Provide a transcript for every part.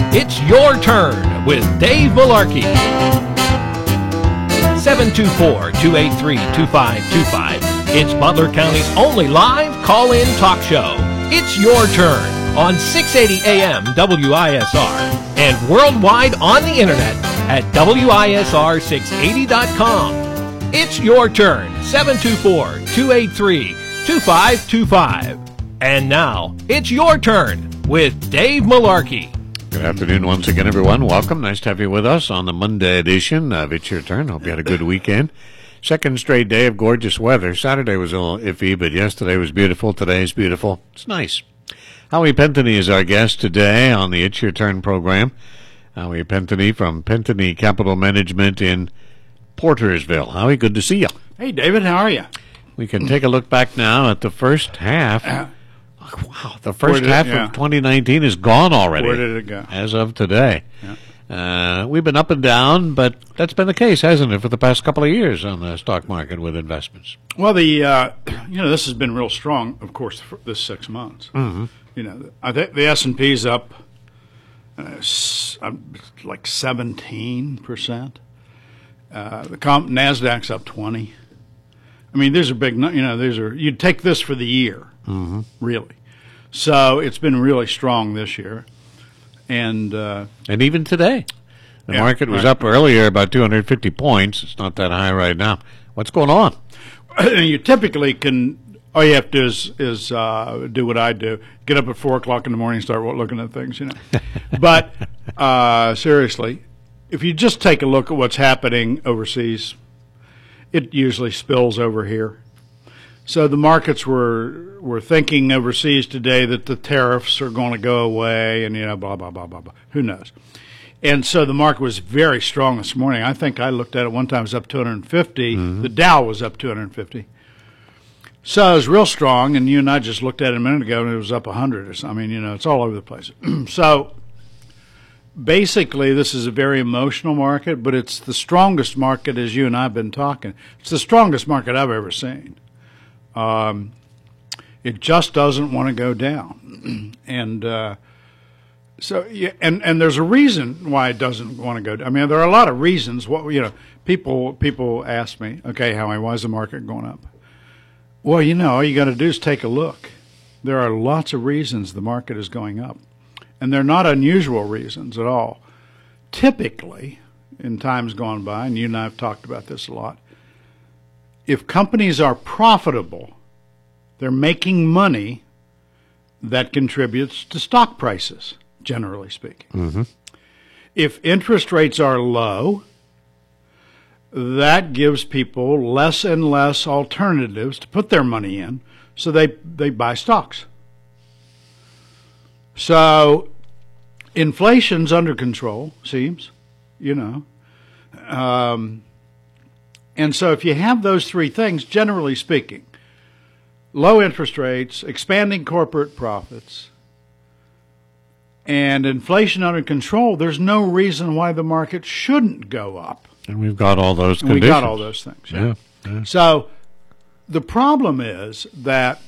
It's Your Turn with Dave Malarkey. 724-283-2525. It's Butler County's only live call-in talk show. It's Your Turn on 680 AM WISR and worldwide on the internet at WISR680.com. It's Your Turn, 724-283-2525. And now, it's Your Turn with Dave Malarkey. Good afternoon once again, everyone. Welcome. Nice to have you with us on the Monday edition of It's Your Turn. Hope you had a good weekend. Second straight day of gorgeous weather. Saturday was a little iffy, but yesterday was beautiful. Today is beautiful. It's nice. Howie Pentony is our guest today on the It's Your Turn program. Howie Pentony from Pentony Capital Management in Portersville. Howie, good to see you. Hey, David, how are you? We can take a look back now at the first half. Wow, the first half of 2019 is gone already. Where did it go? As of today. Yeah. We've been up and down, but that's been the case, hasn't it, for the past couple of years on the stock market with investments? Well, this has been real strong, of course, for this 6 months. Mm-hmm. I think the S&P's up like 17%. The Nasdaq's up 20%. I mean, these are big. You'd take this for the year, really. So it's been really strong this year, and even today, the market was up earlier about 250 points. It's not that high right now. What's going on? You typically can. All you have to do is do what I do: get up at 4:00 in the morning, and start looking at things. But seriously, if you just take a look at what's happening overseas, it usually spills over here. So the markets were thinking overseas today that the tariffs are going to go away, and blah blah blah blah blah. Who knows? And so the market was very strong this morning. I think I looked at it one time; it was up 250. Mm-hmm. The Dow was up 250. So it was real strong, and you and I just looked at it a minute ago, and it was up 100 or something. I mean, it's all over the place. So basically, this is a very emotional market, but it's the strongest market, as you and I have been talking. It's the strongest market I've ever seen. It just doesn't want to go down, and and there's a reason why it doesn't want to go down. I mean, there are a lot of reasons. People ask me, okay, Howie, why is the market going up? Well, all you got to do is take a look. There are lots of reasons the market is going up, and they're not unusual reasons at all. Typically, in times gone by, and you and I have talked about this a lot, if companies are profitable, they're making money that contributes to stock prices, generally speaking. Mm-hmm. If interest rates are low, that gives people less and less alternatives to put their money in, so they buy stocks. So inflation's under control, seems, And so if you have those three things, generally speaking, low interest rates, expanding corporate profits, and inflation under control, there's no reason why the market shouldn't go up. And we've got all those conditions. We got all those things. Yeah. So the problem is that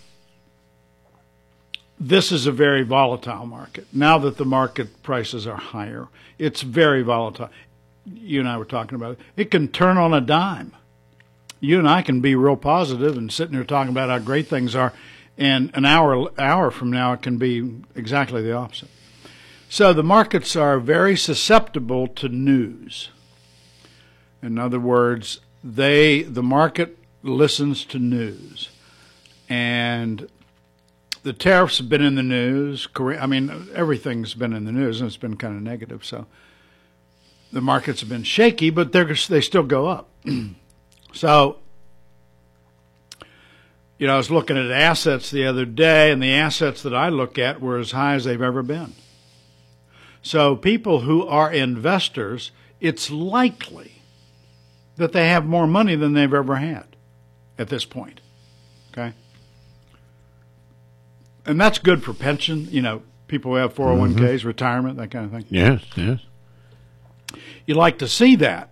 this is a very volatile market. Now that the market prices are higher, it's very volatile. You and I were talking about it. It can turn on a dime. You and I can be real positive and sitting here talking about how great things are, and an hour from now it can be exactly the opposite. So the markets are very susceptible to news. In other words, the market listens to news, and the tariffs have been in the news. Everything's been in the news, and it's been kind of negative. So the markets have been shaky, but they still go up. So, I was looking at assets the other day, and the assets that I look at were as high as they've ever been. So people who are investors, it's likely that they have more money than they've ever had at this point. Okay? And that's good for pension, people who have 401ks, retirement, that kind of thing. Yes, yes. You like to see that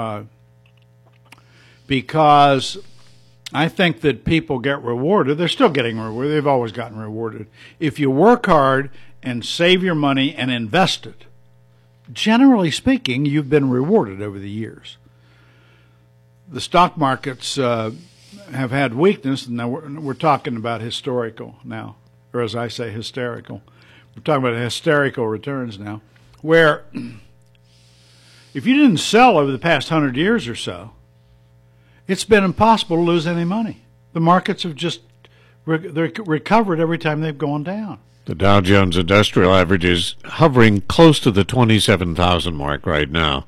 because I think that people get rewarded. They're still getting rewarded. They've always gotten rewarded. If you work hard and save your money and invest it, generally speaking, you've been rewarded over the years. The stock markets have had weakness, and now we're talking about historical now, or as I say, hysterical. We're talking about hysterical returns now, where if you didn't sell over the past 100 years or so, it's been impossible to lose any money. The markets have just they're recovered every time they've gone down. The Dow Jones Industrial Average is hovering close to the 27,000 mark right now.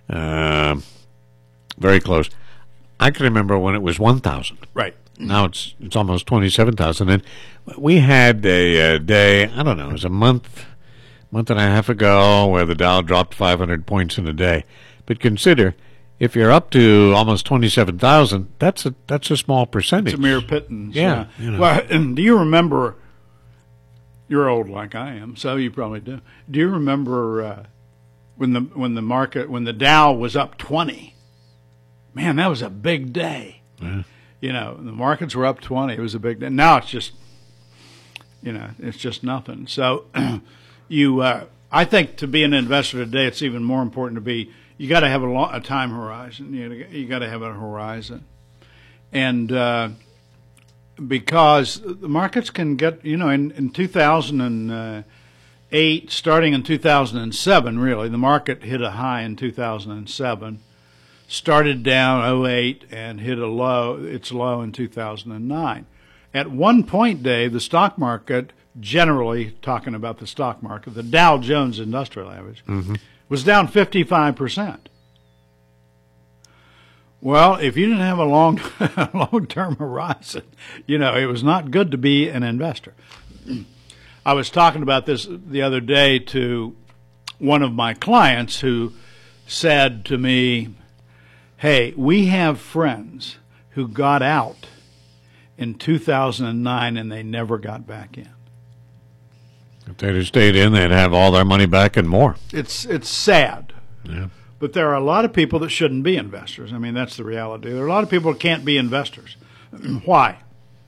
Very close. I can remember when it was 1,000. Right. Now it's almost 27,000. And we had a day, I don't know, it was a month and a half ago where the Dow dropped 500 points in a day. But consider, if you're up to almost 27,000, that's a small percentage. It's a mere pittance. Yeah. You know. Well, and do you remember? You're old like I am, so you probably do. Do you remember when the Dow was up 20? Man, that was a big day. Yeah. You know, the markets were up 20. It was a big day. Now it's just, it's just nothing. So I think to be an investor today, it's even more important to be. You got to have a time horizon. You got to have a horizon, and because the markets can get, in 2008, starting in 2007, really, the market hit a high in 2007, started down 2008 and hit its low in 2009. At one point, Dave, the stock market, generally talking about the stock market, the Dow Jones Industrial Average, was down 55%. Well, if you didn't have a long-term horizon, it was not good to be an investor. I was talking about this the other day to one of my clients who said to me, hey, we have friends who got out in 2009 and they never got back in. If they'd have stayed in, they'd have all their money back and more. It's sad. Yeah. But there are a lot of people that shouldn't be investors. I mean, that's the reality. There are a lot of people that can't be investors. Why?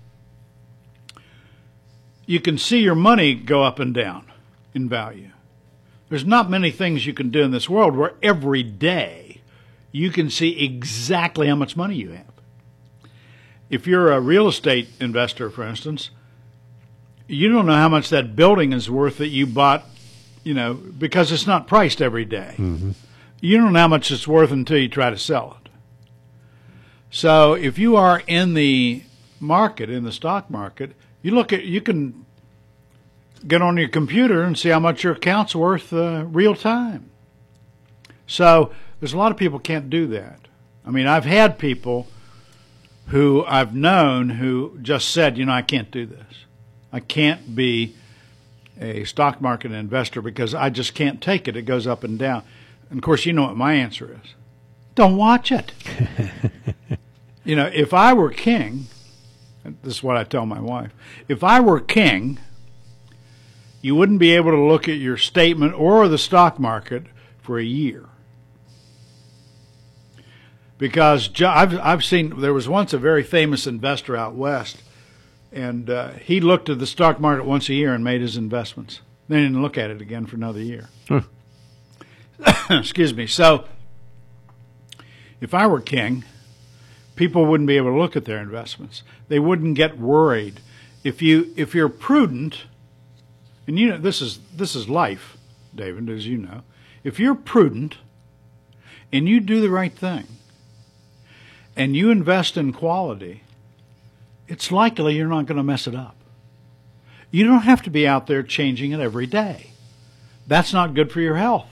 You can see your money go up and down in value. There's not many things you can do in this world where every day you can see exactly how much money you have. If you're a real estate investor, for instance, you don't know how much that building is worth that you bought, because it's not priced every day. Mm-hmm. You don't know how much it's worth until you try to sell it. So if you are in the market, in the stock market, you can get on your computer and see how much your account's worth real time. So there's a lot of people can't do that. I mean, I've had people who I've known who just said, I can't do this. I can't be a stock market investor because I just can't take it. It goes up and down. And, of course, you know what my answer is. Don't watch it. If I were king, this is what I tell my wife, if I were king, you wouldn't be able to look at your statement or the stock market for a year. Because I've seen, there was once a very famous investor out west, and he looked at the stock market once a year and made his investments. Then he didn't look at it again for another year. Excuse me. So if I were king, people wouldn't be able to look at their investments. They wouldn't get worried. If you're prudent, and this is life, David, as you know. If you're prudent and you do the right thing and you invest in quality, it's likely you're not going to mess it up. You don't have to be out there changing it every day. That's not good for your health.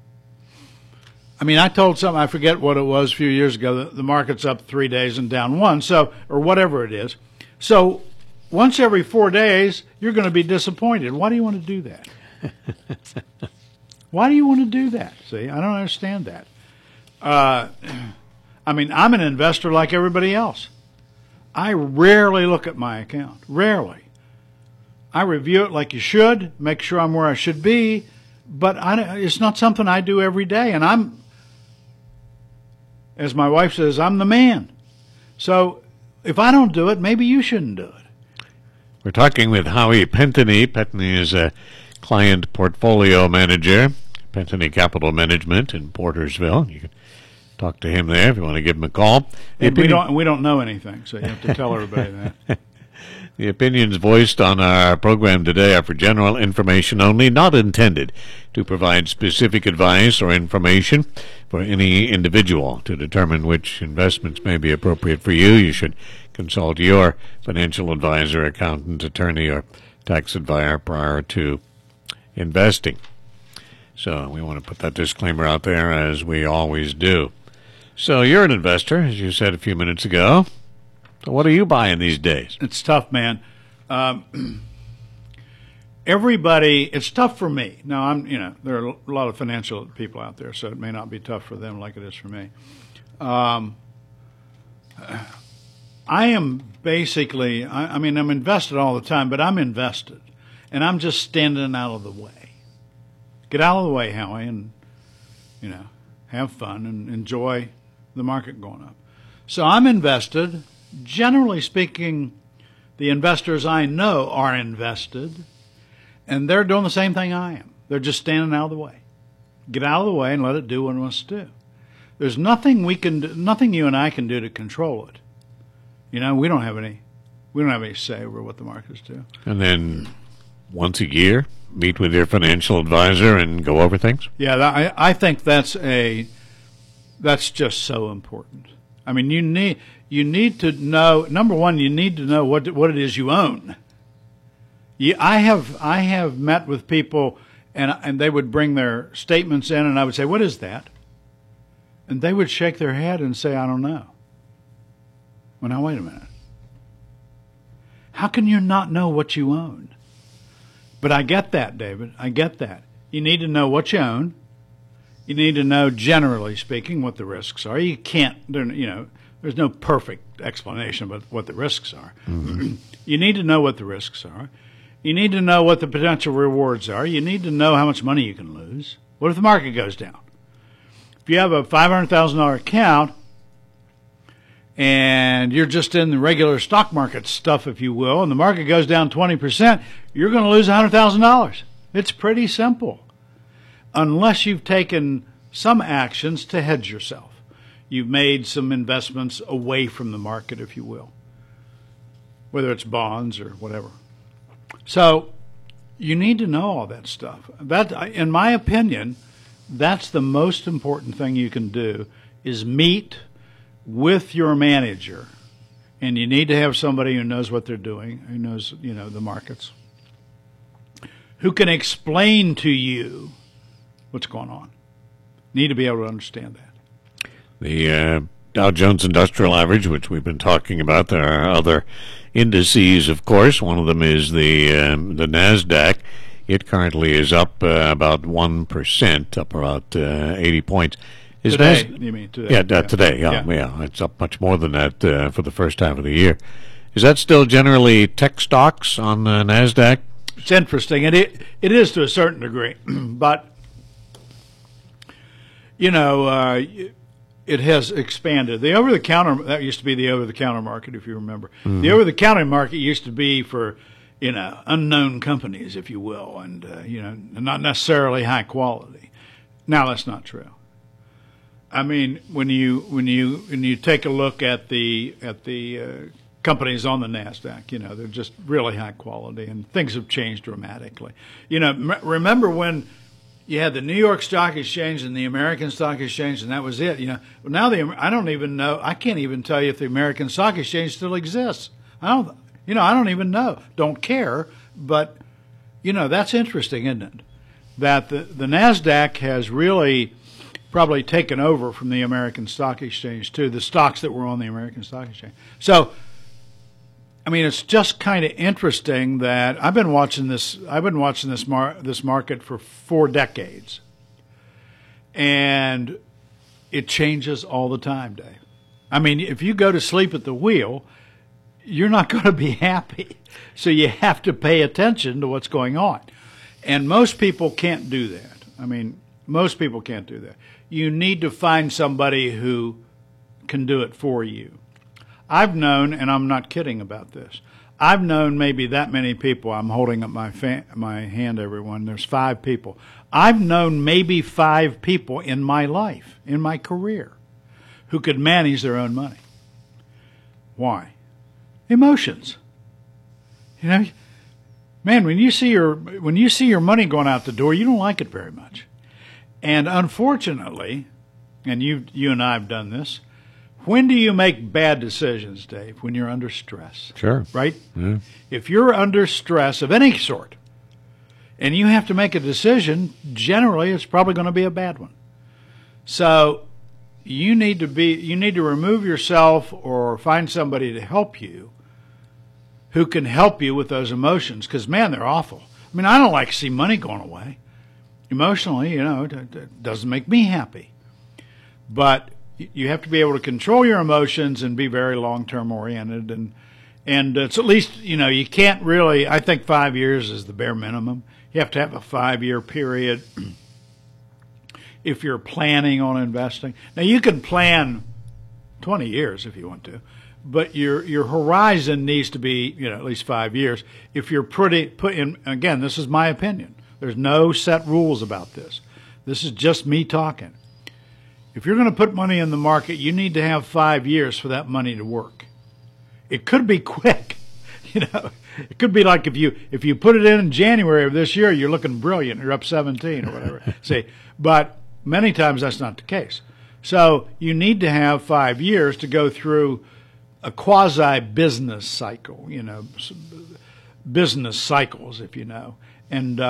I mean, I told something, I forget what it was a few years ago, the market's up 3 days and down 1, or whatever it is. So once every 4 days, you're going to be disappointed. Why do you want to do that? Why do you want to do that? See, I don't understand that. I mean, I'm an investor like everybody else. I rarely look at my account. Rarely. I review it like you should, make sure I'm where I should be, but it's not something I do every day. And as my wife says, I'm the man. So if I don't do it, maybe you shouldn't do it. We're talking with Howie Pentany. Pentany is a client portfolio manager, Pentony Capital Management in Portersville. You can talk to him there if you want to give him a call. And we don't know anything, so you have to tell everybody that. The opinions voiced on our program today are for general information only, not intended to provide specific advice or information for any individual. To determine which investments may be appropriate for you, you should consult your financial advisor, accountant, attorney, or tax advisor prior to investing. So we want to put that disclaimer out there, as we always do. So you're an investor, as you said a few minutes ago. So what are you buying these days? It's tough, man. It's tough for me. Now, there are a lot of financial people out there, so it may not be tough for them like it is for me. I am basically, I'm invested all the time, but I'm invested, and I'm just standing out of the way. Get out of the way, Howie, and, have fun and enjoy the market going up. So I'm invested. Generally speaking, the investors I know are invested, and they're doing the same thing I am. They're just standing out of the way. Get out of the way and let it do what it wants to do. There's nothing nothing you and I can do to control it. We don't have any say over what the markets do. And then once a year, meet with your financial advisor and go over things? Yeah, I think that's just so important. I mean, you need to know, number one, you need to know what it is you own. I have met with people, and they would bring their statements in, and I would say, "What is that?" And they would shake their head and say, "I don't know." Well, now wait a minute. How can you not know what you own? But I get that, David. I get that. You need to know what you own. You need to know, generally speaking, what the risks are. You can't, there's no perfect explanation about what the risks are. Mm-hmm. You need to know what the risks are. You need to know what the potential rewards are. You need to know how much money you can lose. What if the market goes down? If you have a $500,000 account and you're just in the regular stock market stuff, if you will, and the market goes down 20%, you're going to lose $100,000. It's pretty simple. Unless you've taken some actions to hedge yourself. You've made some investments away from the market, if you will, whether it's bonds or whatever. So you need to know all that stuff. That, in my opinion, that's the most important thing you can do, is meet with your manager. And you need to have somebody who knows what they're doing, who knows, the markets, who can explain to you what's going on. Need to be able to understand that. The Dow Jones Industrial Average, which we've been talking about, there are other indices, of course. One of them is the NASDAQ. It currently is up about 1%, up about 80 points. Is today, you mean today? Yeah, today. Yeah. It's up much more than that for the first half of the year. Is that still generally tech stocks on the NASDAQ? It's interesting, and it is to a certain degree, but it has expanded. The over-the-counter, that used to be the over-the-counter market, if you remember. Mm-hmm. The over-the-counter market used to be for, unknown companies, if you will, and, not necessarily high quality. Now that's not true. I mean, when you take a look at the companies on the NASDAQ, they're just really high quality, and things have changed dramatically. Remember when you had the New York Stock Exchange and the American Stock Exchange, and that was it. Now I don't even know. I can't even tell you if the American Stock Exchange still exists. I don't even know. Don't care. But that's interesting, isn't it? That the NASDAQ has really probably taken over from the American Stock Exchange too. The stocks that were on the American Stock Exchange. So, it's just kind of interesting that I've been watching this market for 4 decades, and it changes all the time, Dave. If you go to sleep at the wheel, you're not going to be happy. So you have to pay attention to what's going on, and most people can't do that. Most people can't do that. You need to find somebody who can do it for you. I've known, and I'm not kidding about this, I've known maybe that many people. I'm holding up my hand, everyone. There's 5 people. I've known maybe 5 people in my life, in my career, who could manage their own money. Why? Emotions. You know, man, when you see your money going out the door, you don't like it very much. And unfortunately, and you and I have done this, when do you make bad decisions, Dave? When you're under stress. Sure. Right? Yeah. If you're under stress of any sort and you have to make a decision, generally it's probably going to be a bad one. So you need to remove yourself or find somebody to help you who can help you with those emotions, because, man, they're awful. I mean, I don't like to see money going away. Emotionally, it doesn't make me happy. But you have to be able to control your emotions and be very long-term oriented. And it's at least, you can't really, I think 5 years is the bare minimum. You have to have a 5-year period if you're planning on investing. Now, you can plan 20 years if you want to, but your horizon needs to be, at least 5 years. If you're put in, again, this is my opinion. There's no set rules about this. This is just me talking. If you're going to put money in the market, you need to have 5 years for that money to work. It could be quick. It could be like if you put it in January of this year, you're looking brilliant. You're up 17 or whatever. See, but many times that's not the case. So you need to have 5 years to go through a quasi-business cycle, business cycles, if you know. And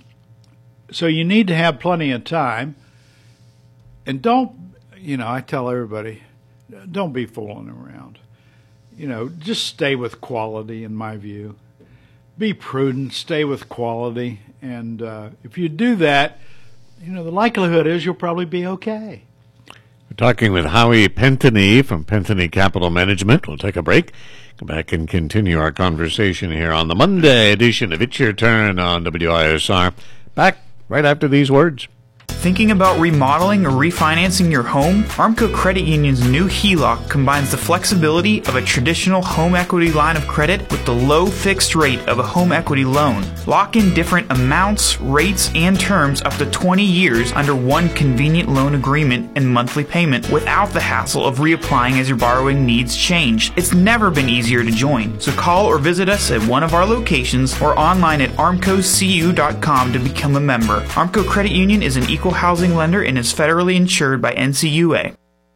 so you need to have plenty of time. And don't, I tell everybody, don't be fooling around. Just stay with quality, in my view. Be prudent, stay with quality. And if you do that, the likelihood is you'll probably be okay. We're talking with Howie Pentony from Pentony Capital Management. We'll take a break, come back and continue our conversation here on the Monday edition of It's Your Turn on WISR. Back right after these words. Thinking about remodeling or refinancing your home? Armco Credit Union's new HELOC combines the flexibility of a traditional home equity line of credit with the low fixed rate of a home equity loan. Lock in different amounts, rates, and terms up to 20 years under one convenient loan agreement and monthly payment without the hassle of reapplying as your borrowing needs change. It's never been easier to join, so call or visit us at one of our locations or online at armcocu.com to become a member. Armco Credit Union is an equal housing lender and is federally insured by NCUA.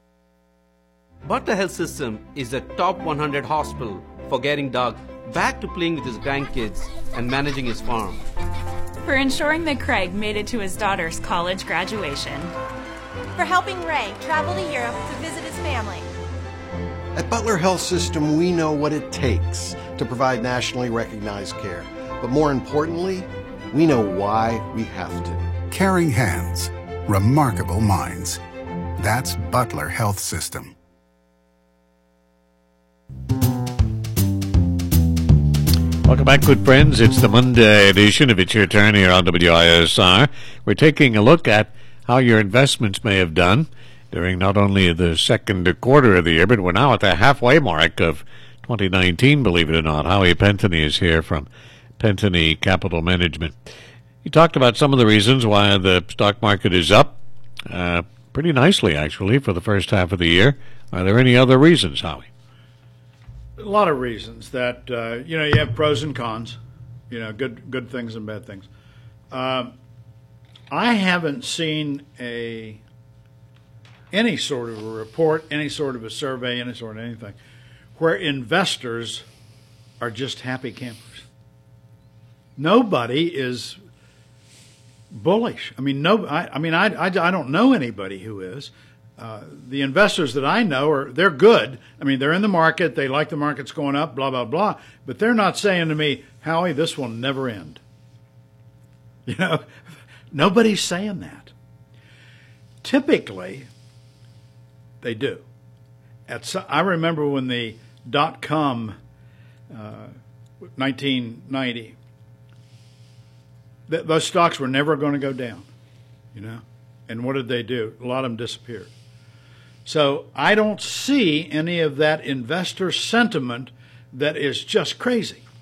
Butler Health System is the top 100 hospital for getting Doug back to playing with his grandkids and managing his farm. For ensuring that Craig made it to his daughter's college graduation. For helping Ray travel to Europe to visit his family. At Butler Health System, we know what it takes to provide nationally recognized care. But more importantly, we know why we have to. Caring hands, remarkable minds. That's Butler Health System. Welcome back, good friends. It's the Monday edition of It's Your Turn here on WISR. We're taking a look at how your investments may have done during not only the second quarter of the year, but we're now at the halfway mark of 2019, believe it or not. Howie Pentony is here from Pentony Capital Management. He talked about some of the reasons why the stock market is up pretty nicely, actually, for the first half of the year. Are there any other reasons, Howie? A lot of reasons that, you have pros and cons, good things and bad things. I haven't seen any sort of a report, any sort of a survey, any sort of anything, where investors are just happy campers. Nobody is bullish. I don't know anybody who is. The investors that I know they're good. They're in the market. They like the market's going up, blah, blah, blah. But they're not saying to me, Howie, this will never end. Nobody's saying that. Typically, they do. I remember when the .com 1990, those stocks were never going to go down, And what did they do? A lot of them disappeared. So I don't see any of that investor sentiment that is just crazy.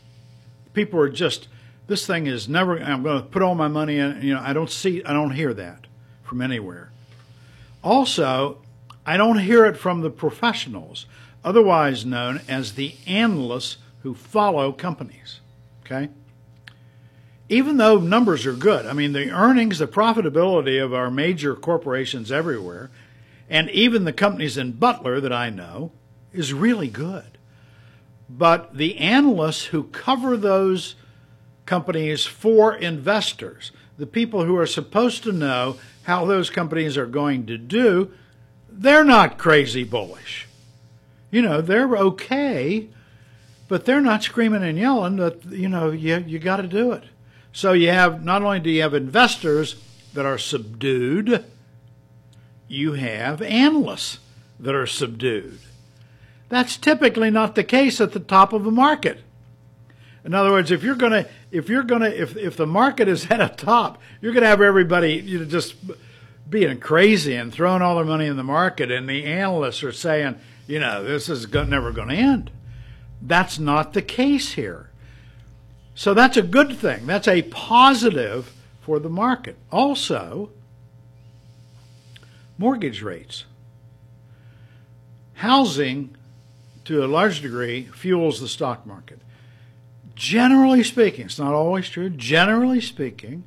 people are just, this thing is never, I'm going to put all my money in. I don't hear that from anywhere. Also, I don't hear it from the professionals, otherwise known as the analysts who follow companies, okay? Even though numbers are good, I mean, the earnings, the profitability of our major corporations everywhere, and even the companies in Butler that I know, is really good. But the analysts who cover those companies for investors, the people who are supposed to know how those companies are going to do, they're not crazy bullish. They're okay, but they're not screaming and yelling that, you got to do it. So not only do you have investors that are subdued, you have analysts that are subdued. That's typically not the case at the top of the market. In other words, if the market is at a top, you're going to have everybody just being crazy and throwing all their money in the market, and the analysts are saying, this is never going to end. That's not the case here. So that's a good thing. That's a positive for the market. Also, mortgage rates. Housing, to a large degree, fuels the stock market. Generally speaking, it's not always true, generally speaking,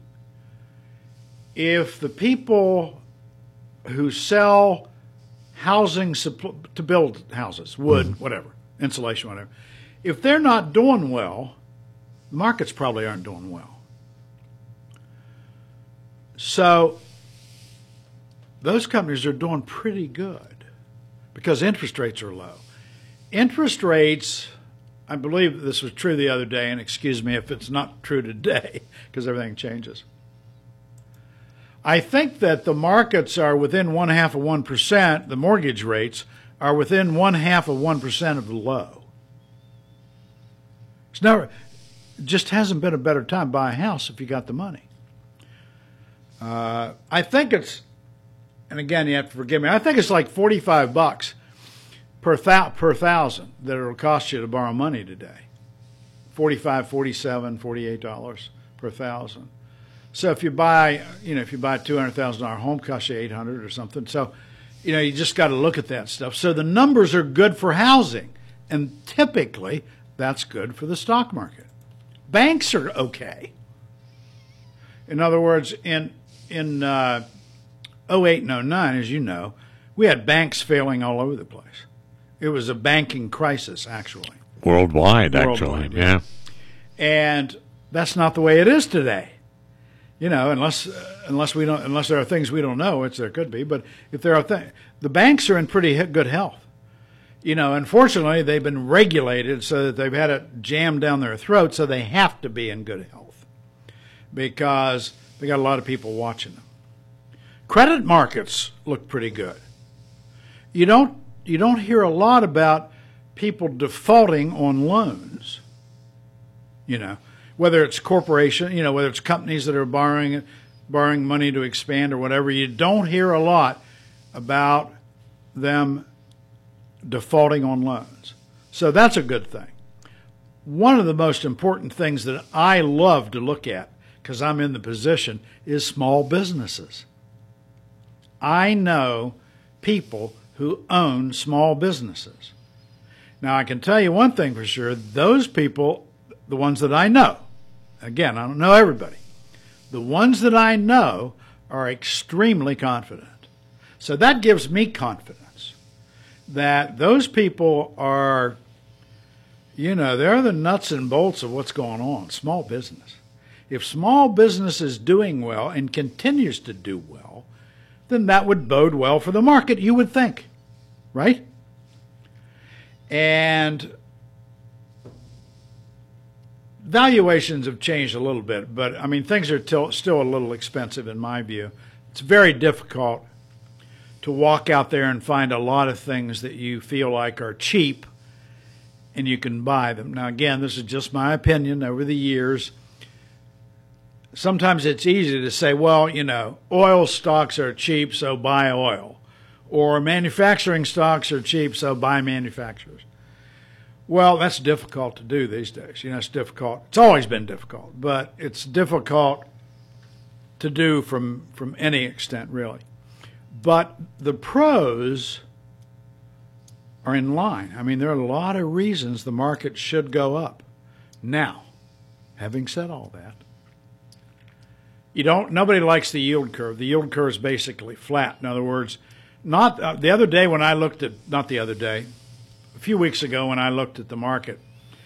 if the people who sell housing to build houses, wood, whatever, insulation, whatever, if they're not doing well, the markets probably aren't doing well. So those companies are doing pretty good because interest rates are low. Interest rates, I believe this was true the other day, and excuse me if it's not true today because everything changes. I think that the markets are within 0.5 of 1%, the mortgage rates are within 0.5 of 1% of the low. It just hasn't been a better time to buy a house if you got the money. I think it's, and again, you have to forgive me, I think it's like $45 per thousand that it'll cost you to borrow money today. $45, $47, $48 per thousand. So if you buy, if you buy a $200,000 home, costs you $800 or something. So, you just got to look at that stuff. So the numbers are good for housing, and typically that's good for the stock market. Banks are okay. In other words, in 08 and 09, as you know, we had banks failing all over the place. It was a banking crisis, actually. Worldwide, actually, yeah. And that's not the way it is today. Unless there are things we don't know, which there could be. But if there are the banks are in pretty good health. Unfortunately, they've been regulated so that they've had it jammed down their throat, so they have to be in good health because they got a lot of people watching them. Credit markets look pretty good. You don't hear a lot about people defaulting on loans. Whether it's corporation, whether it's companies that are borrowing money to expand or whatever, you don't hear a lot about them defaulting on loans. So that's a good thing. One of the most important things that I love to look at, because I'm in the position, is small businesses. I know people who own small businesses. Now, I can tell you one thing for sure. Those people, the ones that I know, again, I don't know everybody, the ones that I know are extremely confident. So that gives me confidence that those people are, they're the nuts and bolts of what's going on, small business. If small business is doing well and continues to do well, then that would bode well for the market, you would think, right? And valuations have changed a little bit, but things are still a little expensive in my view. It's very difficult to walk out there and find a lot of things that you feel like are cheap and you can buy them. Now, again, this is just my opinion over the years. Sometimes it's easy to say, well, oil stocks are cheap, so buy oil. Or manufacturing stocks are cheap, so buy manufacturers. Well, that's difficult to do these days. It's difficult. It's always been difficult, but it's difficult to do from any extent, really. But the pros are in line. I mean, there are a lot of reasons the market should go up. Now, having said all that, nobody likes the yield curve. The yield curve is basically flat. In other words, the other day when I looked at, not the other day, a few weeks ago when I looked at the market,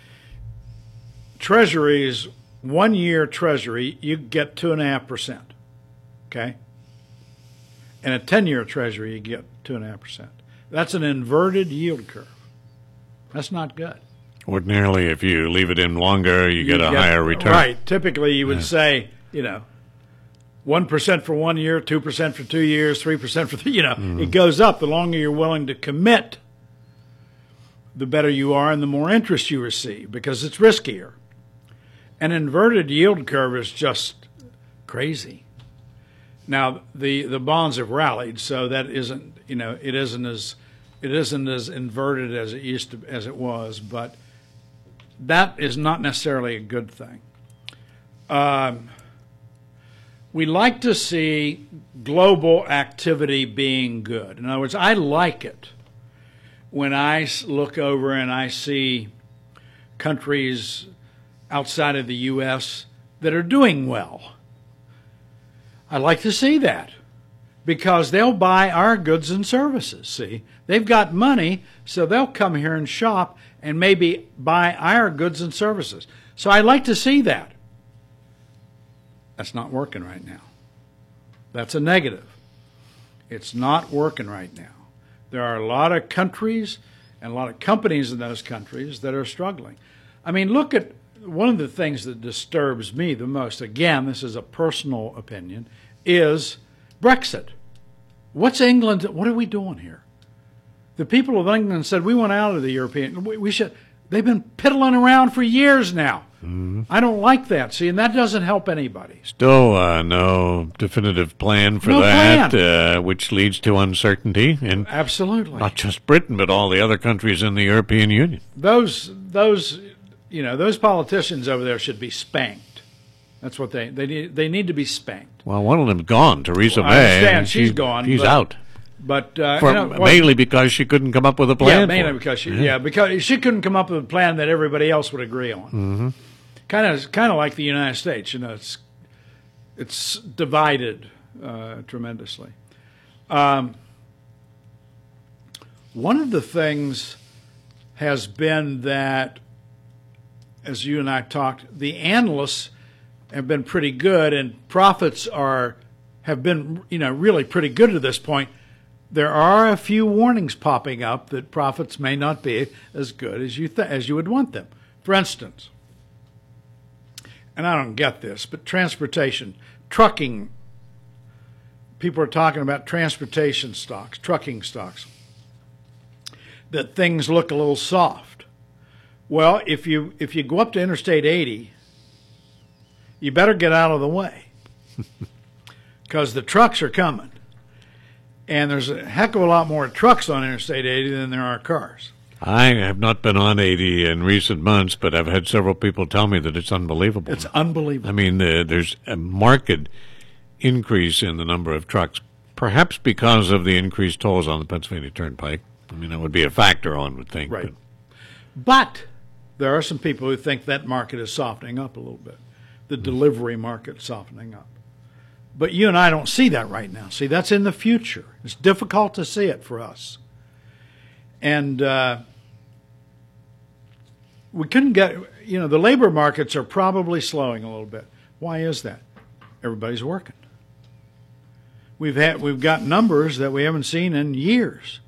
Treasuries, 1 year Treasury, you get 2.5%, okay? And a 10-year Treasury, you get 2.5%. That's an inverted yield curve. That's not good. Ordinarily, if you leave it in longer, you get a higher return. Right. Typically, you would say, 1% for 1 year, 2% for 2 years, 3% for It goes up. The longer you're willing to commit, the better you are and the more interest you receive because it's riskier. An inverted yield curve is just crazy. Now the bonds have rallied, so that isn't it isn't as inverted as it was, but that is not necessarily a good thing. We like to see global activity being good. In other words, I like it when I look over and I see countries outside of the U.S. that are doing well. I like to see that because they'll buy our goods and services, see? They've got money, so they'll come here and shop and maybe buy our goods and services. So I like to see that. That's not working right now. That's a negative. It's not working right now. There are a lot of countries and a lot of companies in those countries that are struggling. I mean, look at one of the things that disturbs me the most, again, this is a personal opinion, is Brexit. What's England? What are we doing here? The people of England said, we want out of the European, we should. They've been piddling around for years now. Mm-hmm. I don't like that. See, and that doesn't help anybody. Still no definitive plan for that, which leads to uncertainty. And absolutely. Not just Britain, but all the other countries in the European Union. Those politicians over there should be spanked. That's what they need to be spanked. Well, one of them's gone, Theresa May. I understand she's gone. She's out. But mainly because she couldn't come up with a plan. Yeah, mainly because she couldn't come up with a plan that everybody else would agree on. Mm-hmm. Kind of like the United States, it's divided tremendously. One of the things has been that, as you and I talked, the analysts have been pretty good, and profits have been really pretty good to this point. There are a few warnings popping up that profits may not be as good as you would want them. For instance, and I don't get this, but transportation, trucking, people are talking about transportation stocks, trucking stocks, that things look a little soft. Well, if you go up to Interstate 80, you better get out of the way because the trucks are coming. And there's a heck of a lot more trucks on Interstate 80 than there are cars. I have not been on 80 in recent months, but I've had several people tell me that it's unbelievable. It's unbelievable. I mean, there's a marked increase in the number of trucks, perhaps because of the increased tolls on the Pennsylvania Turnpike. I mean, that would be a factor, one would think. Right. But there are some people who think that market is softening up a little bit, the delivery market softening up. But you and I don't see that right now. See, that's in the future. It's difficult to see it for us. And we couldn't get, the labor markets are probably slowing a little bit. Why is that? Everybody's working. We've got numbers that we haven't seen in years.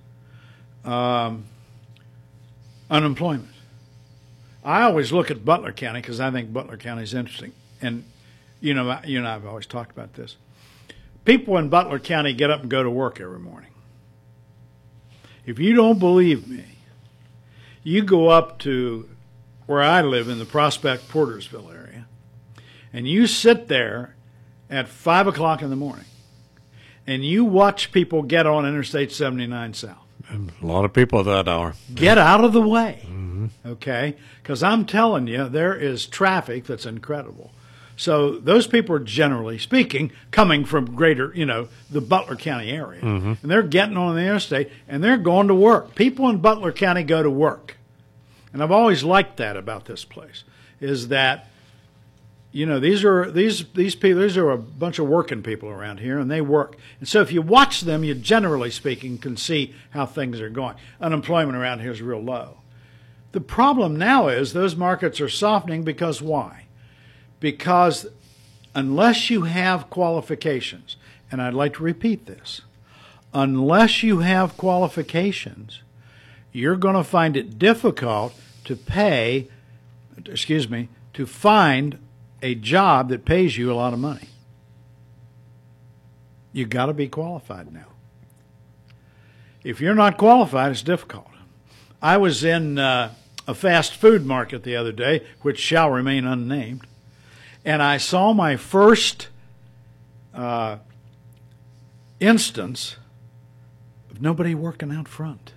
Unemployment. I always look at Butler County because I think Butler County is interesting. And you and I have always talked about this. People in Butler County get up and go to work every morning. If you don't believe me, you go up to where I live in the Prospect Portersville area, and you sit there at 5 o'clock in the morning, and you watch people get on Interstate 79 South. A lot of people at that hour. Get out of the way. Mm-hmm. okay? Because I'm telling you, there is traffic that's incredible. So those people are, generally speaking, coming from greater, the Butler County area. And they're getting on the interstate, and they're going to work. People in Butler County go to work. And I've always liked that about this place, is that, these are a bunch of working people around here, and they work. And so if you watch them, you, generally speaking, can see how things are going. Unemployment around here is real low. The problem now is those markets are softening because why? Because unless you have qualifications, and I'd like to repeat this, unless you have qualifications, you're going to find it difficult to find a job that pays you a lot of money. You've got to be qualified now. If you're not qualified, it's difficult. I was in a fast food market the other day, which shall remain unnamed, and I saw my first instance of nobody working out front.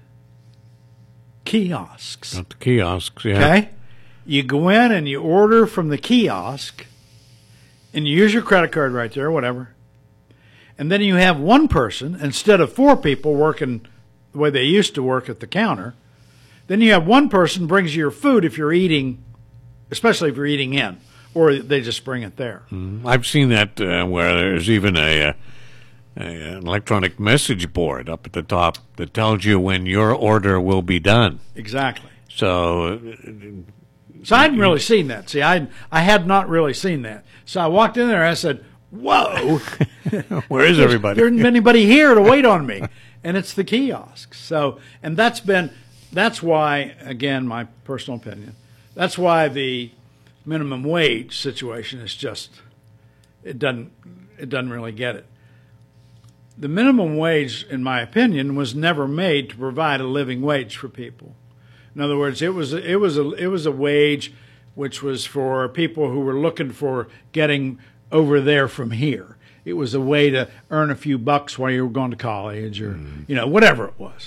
Kiosks. Not the kiosks, yeah. Okay? You go in and you order from the kiosk, and you use your credit card right there, whatever. And then you have one person, instead of 4 people working the way they used to work at the counter, then you have one person brings you your food if you're eating, especially if you're eating in, or they just bring it there. I've seen that where there's even an electronic message board up at the top that tells you when your order will be done. Exactly. So I hadn't really seen that. See, I had not really seen that. So I walked in there and I said, whoa. Where is everybody? There isn't anybody here to wait on me. And it's the kiosks. So, and that's why, again, my personal opinion, that's why the minimum wage situation is just, it doesn't really get it. The minimum wage, in my opinion, was never made to provide a living wage for people. In other words, it was a wage which was for people who were looking for getting over there from here. It was a way to earn a few bucks while you were going to college or whatever it was.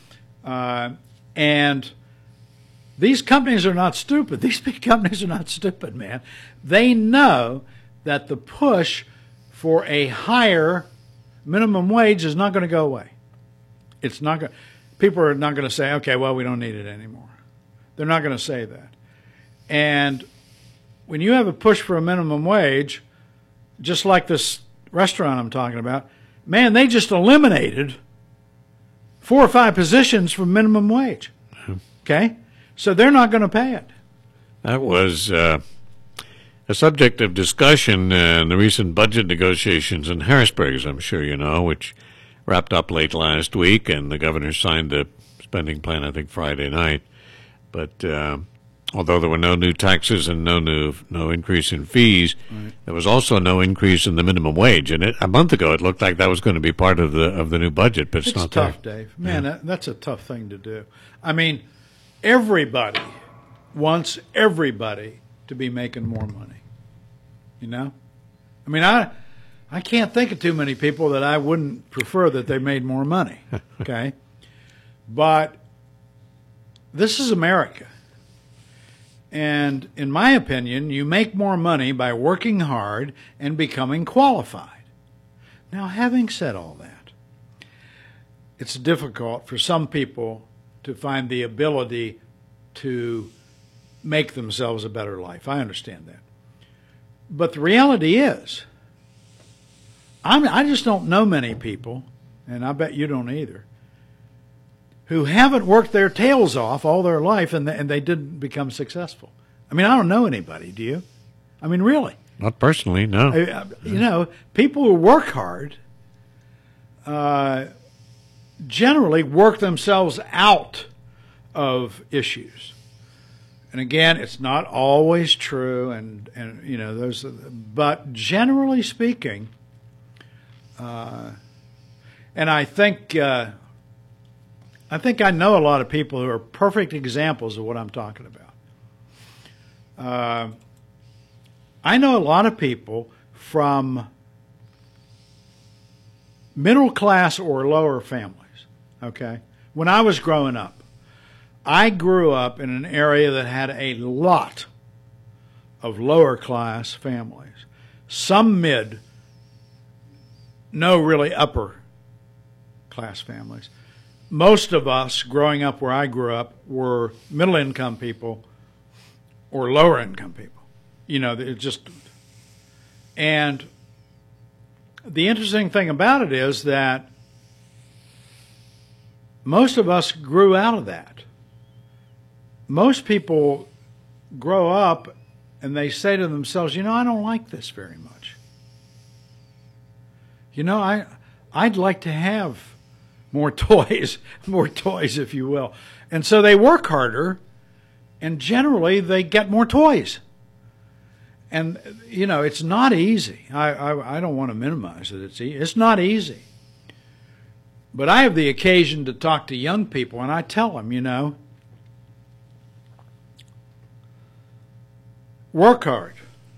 And these companies are not stupid. These big companies are not stupid, man. They know that the push for a higher minimum wage is not going to go away. It's not going. People are not going to say, okay, well, we don't need it anymore. They're not going to say that. And when you have a push for a minimum wage, just like this restaurant I'm talking about, man, they just eliminated 4 or 5 positions from minimum wage. Okay? So they're not going to pay it. That was a subject of discussion in the recent budget negotiations in Harrisburg, as I'm sure you know, which wrapped up late last week, and the governor signed the spending plan, I think, Friday night. But although there were no new taxes and no increase in fees, right, there was also no increase in the minimum wage. And a month ago, it looked like that was going to be part of the new budget, but it's not tough, there. Dave. Man, that's a tough thing to do. I mean, everybody wants everybody to be making more money. You know? I mean, I can't think of too many people that I wouldn't prefer that they made more money, okay? But this is America. And in my opinion, you make more money by working hard and becoming qualified. Now, having said all that, it's difficult for some people to find the ability to make themselves a better life. I understand that. But the reality is, I just don't know many people, and I bet you don't either, who haven't worked their tails off all their life and they didn't become successful. I mean, I don't know anybody, do you? I mean, really? Not personally, no. You know, people who work hard generally work themselves out of issues. And again, it's not always true, and you know, but generally speaking, and I think I know a lot of people who are perfect examples of what I'm talking about. I know a lot of people from middle class or lower families, okay? When I was growing up, I grew up in an area that had a lot of lower class families, some mid, no really upper class families. Most of us growing up where I grew up were middle income people or lower income people. You know, it just, and the interesting thing about it is that most of us grew out of that. Most people grow up and they say to themselves, you know, I don't like this very much. You know, I'd like to have more toys, if you will. And so they work harder, and generally they get more toys. And, you know, it's not easy. I don't want to minimize it. It's not easy. But I have the occasion to talk to young people, and I tell them, you know, work hard.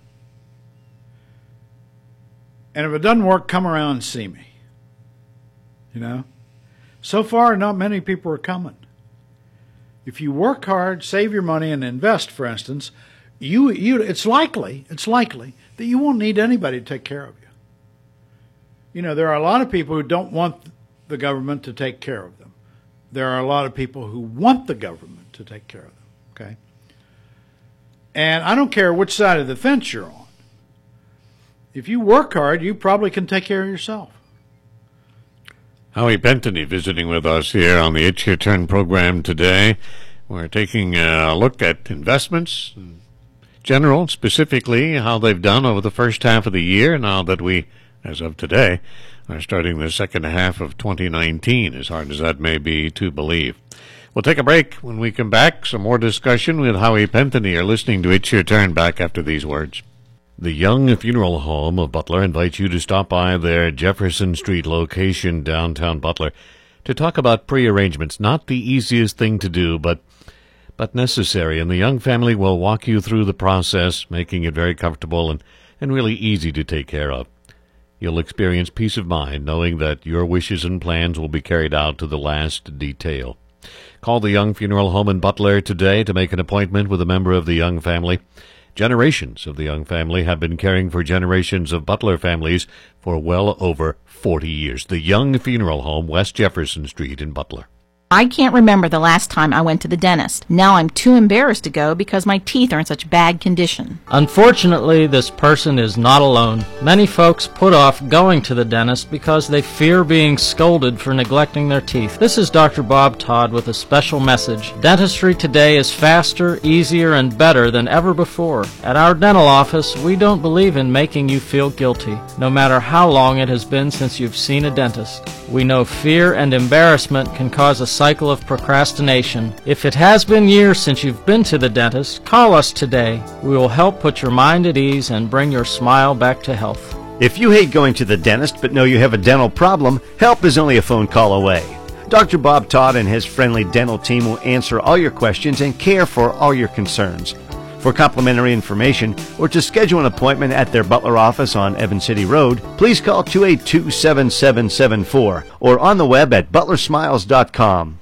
And if it doesn't work, come around and see me. You know? So far, not many people are coming. If you work hard, save your money, and invest, for instance, it's likely that you won't need anybody to take care of you. You know, there are a lot of people who don't want the government to take care of them. There are a lot of people who want the government to take care of them, okay? And I don't care which side of the fence you're on. If you work hard, you probably can take care of yourself. Howie Pentony visiting with us here on the It's Your Turn program today. We're taking a look at investments in general, specifically how they've done over the first half of the year, now that we, as of today, are starting the second half of 2019, as hard as that may be to believe. We'll take a break. When we come back, some more discussion with Howie Pentony. You're listening to It's Your Turn, back after these words. The Young Funeral Home of Butler invites you to stop by their Jefferson Street location downtown Butler to talk about pre-arrangements. Not the easiest thing to do, but necessary. And the Young family will walk you through the process, making it very comfortable and really easy to take care of. You'll experience peace of mind knowing that your wishes and plans will be carried out to the last detail. Call the Young Funeral Home in Butler today to make an appointment with a member of the Young family. Generations of the Young family have been caring for generations of Butler families for well over 40 years. The Young Funeral Home, West Jefferson Street in Butler. I can't remember the last time I went to the dentist. Now I'm too embarrassed to go because my teeth are in such bad condition. Unfortunately, this person is not alone. Many folks put off going to the dentist because they fear being scolded for neglecting their teeth. This is Dr. Bob Todd with a special message. Dentistry today is faster, easier, and better than ever before. At our dental office, we don't believe in making you feel guilty, no matter how long it has been since you've seen a dentist. We know fear and embarrassment can cause a cycle of procrastination. If it has been years since you've been to the dentist, call us today. We will help put your mind at ease and bring your smile back to health. If you hate going to the dentist but know you have a dental problem, help is only a phone call away. Dr. Bob Todd and his friendly dental team will answer all your questions and care for all your concerns. For complimentary information or to schedule an appointment at their Butler office on Evans City Road, please call 282-7774 or on the web at butlersmiles.com.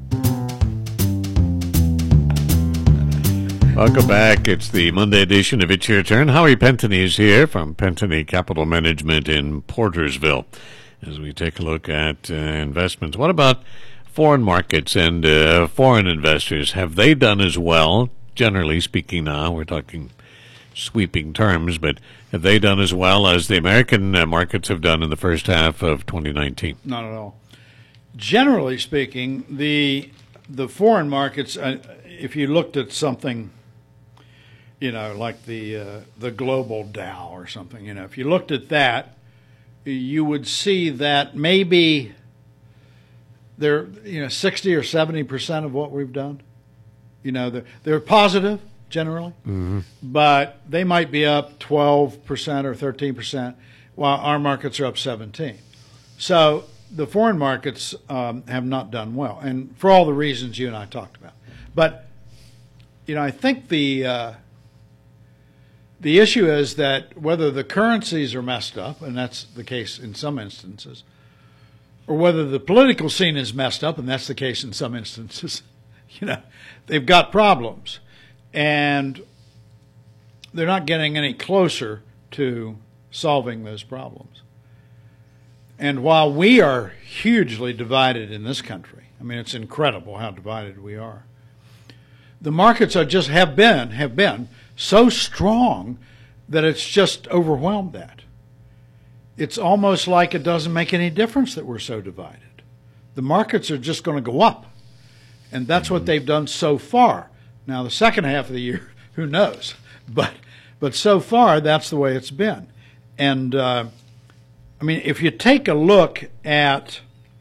Welcome back. It's the Monday edition of It's Your Turn. Howie Pentony is here from Pentony Capital Management in Portersville as we take a look at investments. What about foreign markets and foreign investors? Have they done as well? Generally speaking now, we're talking sweeping terms, but have they done as well as the American markets have done in the first half of 2019? Not at all. Generally speaking, the foreign markets, if you looked at something, you know, like the global Dow or something, you know, if you looked at that, you would see that maybe they're, 60 or 70% of what we've done. You know, they're positive generally, but they might be up 12% or 13%, while our markets are up 17%. So the foreign markets have not done well, and for all the reasons you and I talked about. But, I think the issue is that whether the currencies are messed up, and that's the case in some instances, or whether the political scene is messed up, and that's the case in some instances, they've got problems, and they're not getting any closer to solving those problems. And while we are hugely divided in this country, I mean, it's incredible how divided we are. The markets have been so strong that it's just overwhelmed that. It's almost like it doesn't make any difference that we're so divided. The markets are just going to go up, and that's what they've done so far. Now, the second half of the year, who knows? But so far, that's the way it's been. And I mean, if you take a look at,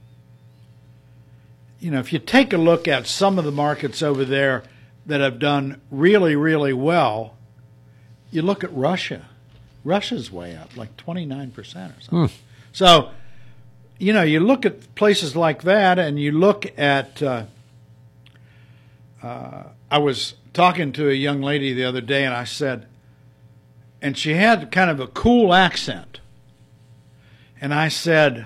some of the markets over there that have done really, really well, you look at Russia. Russia's way up, like 29% or something. So, you look at places like that, and you look at. I was talking to a young lady the other day, and I said, and she had kind of a cool accent. And I said,